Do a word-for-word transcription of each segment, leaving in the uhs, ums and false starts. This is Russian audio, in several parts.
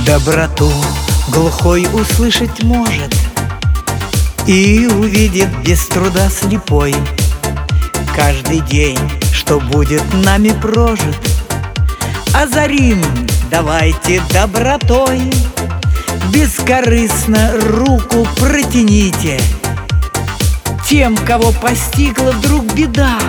Доброту глухой услышать может и увидит без труда слепой. Каждый день, что будет нами прожит, озарим давайте добротой. Бескорыстно руку протяните тем, кого постигла вдруг беда.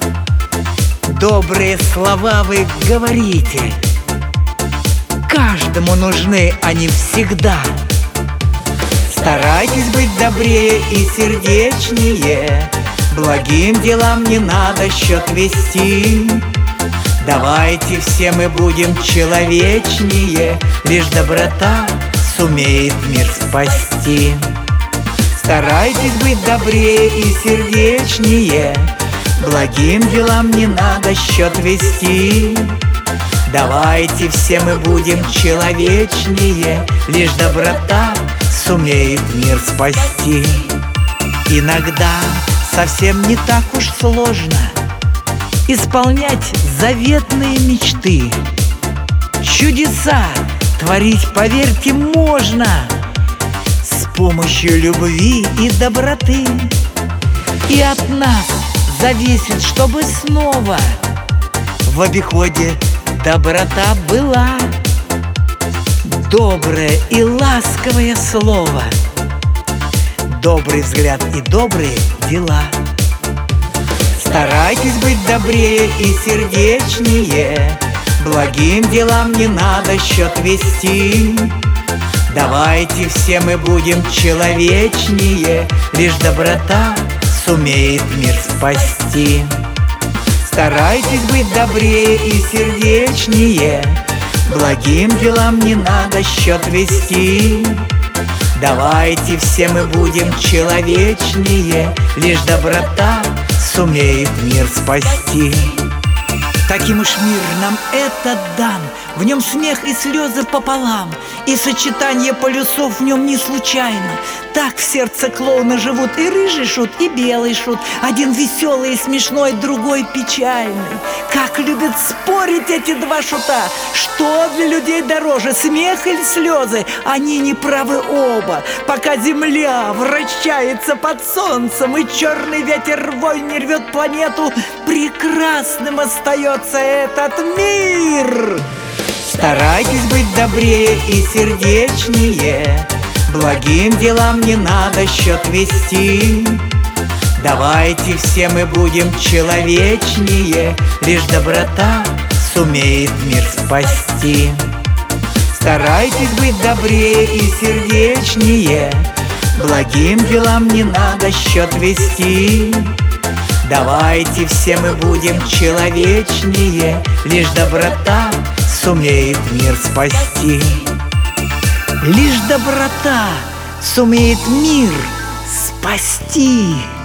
Добрые слова вы говорите, каждому нужны они всегда. Старайтесь быть добрее и сердечнее, благим делам не надо счет вести. Давайте все мы будем человечнее, лишь доброта сумеет мир спасти. Старайтесь быть добрее и сердечнее, благим делам не надо счет вести. Давайте все мы будем человечнее, лишь доброта сумеет мир спасти. Иногда совсем не так уж сложно исполнять заветные мечты. Чудеса творить, поверьте, можно с помощью любви и доброты. И от нас зависит, чтобы снова в обиходе доброта была. Доброе и ласковое слово, добрый взгляд и добрые дела. Старайтесь быть добрее и сердечнее, благим делам не надо счет вести. Давайте все мы будем человечнее, лишь доброта сумеет мир спасти. Старайтесь быть добрее и сердечнее, благим делам не надо счет вести. Давайте все мы будем человечнее, лишь доброта сумеет мир спасти. Таким уж мир нам этот дан, в нем смех и слезы пополам, и сочетание полюсов в нем не случайно. Так в сердце клоуна живут и рыжий шут, и белый шут, один веселый и смешной, другой печальный. Как любят спорить эти два шута, что для людей дороже, смех или слезы? Они не правы оба, пока земля вращается под солнцем, и черный ветер войны рвет планету, прекрасным остается этот мир. Старайтесь быть добрее и сердечнее, благим делам не надо счет вести. Давайте все мы будем человечнее, лишь доброта сумеет мир спасти. Старайтесь быть добрее и сердечнее, благим делам не надо счет вести. Давайте все мы будем человечнее, лишь доброта сумеет мир спасти. Лишь доброта сумеет мир спасти.